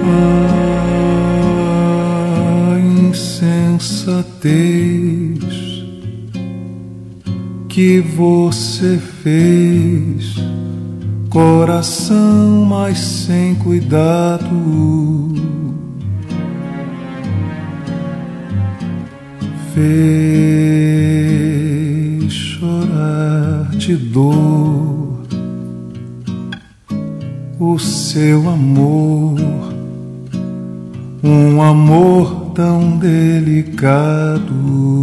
A insensatez que você fez, coração, mas sem cuidado, fez chorar de dor o seu amor, um amor tão delicado.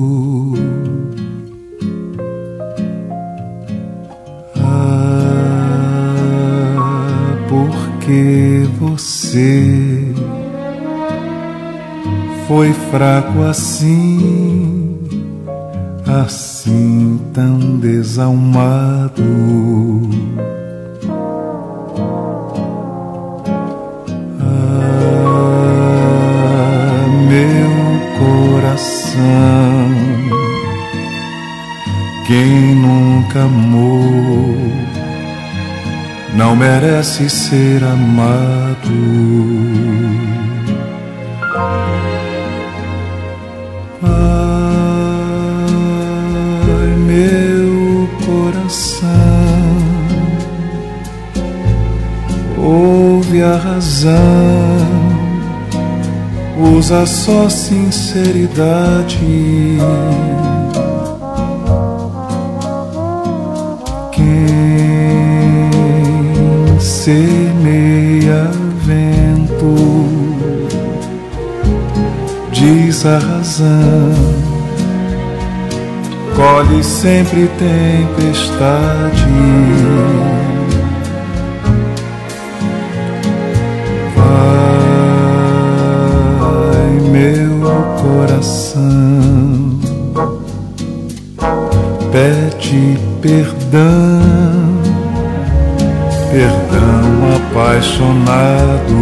Porque você foi fraco assim, assim tão desalmado. Ah, meu coração, quem nunca amou não merece ser amado. Ai, meu coração, ouve a razão, usa só sinceridade. Semeia vento, diz a razão, colhe sempre tempestade. Vai, meu coração, pede perdão, perdão apaixonado.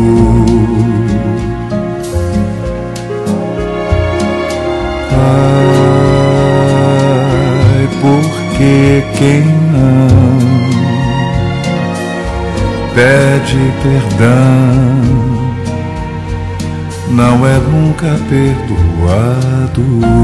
Ai, porque quem não pede perdão não é nunca perdoado.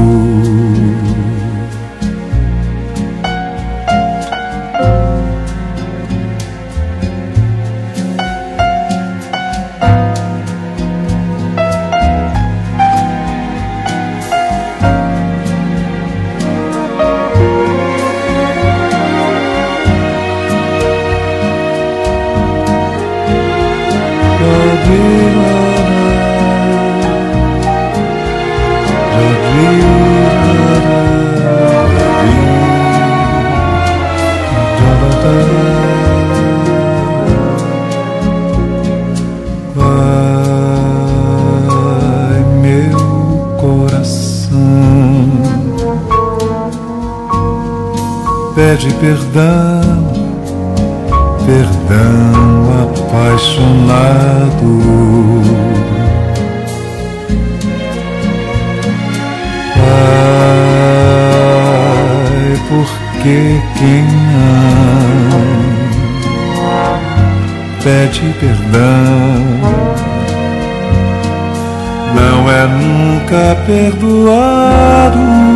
Vai, meu coração, pede perdão, perdão apaixonado. Ai, porque quem ama pede perdão não é nunca perdoado.